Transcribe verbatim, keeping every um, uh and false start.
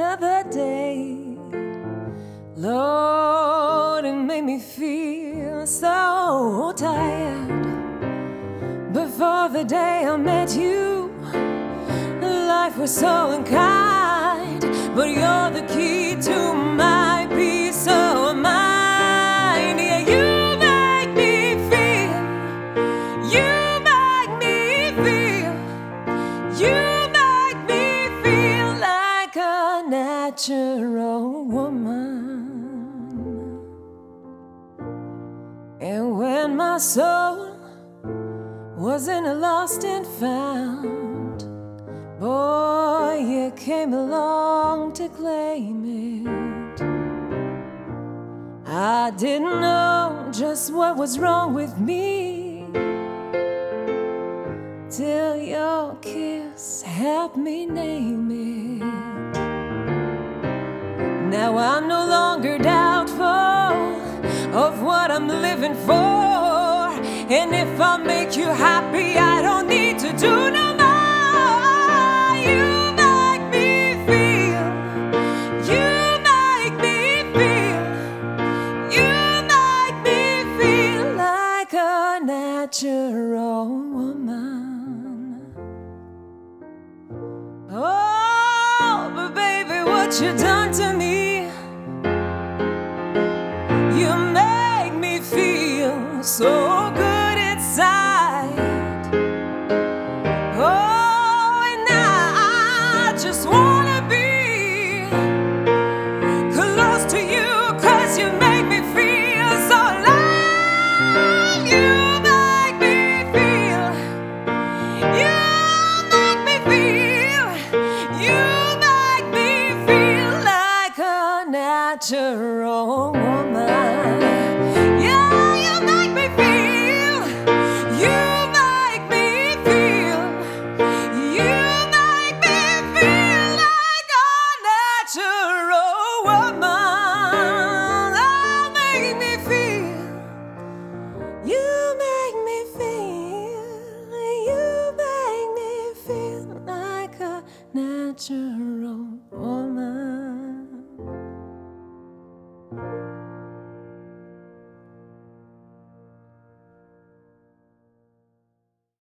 other day. Lord, it made me feel so tired. Before the day I met you, life was so unkind. But you're the key to my peace of mind. Yeah, you make me feel, you make me feel, you make me feel like a natural woman. And when my soul was in a lost and found, boy, you came along to claim it. I didn't know just what was wrong with me till your kiss helped me name it. Now I'm no longer doubtful of what I'm living for, and if I make you happy, I don't need to do no more. You make me feel, you make me feel, you make me feel like a natural woman. Oh, but baby, what you done to me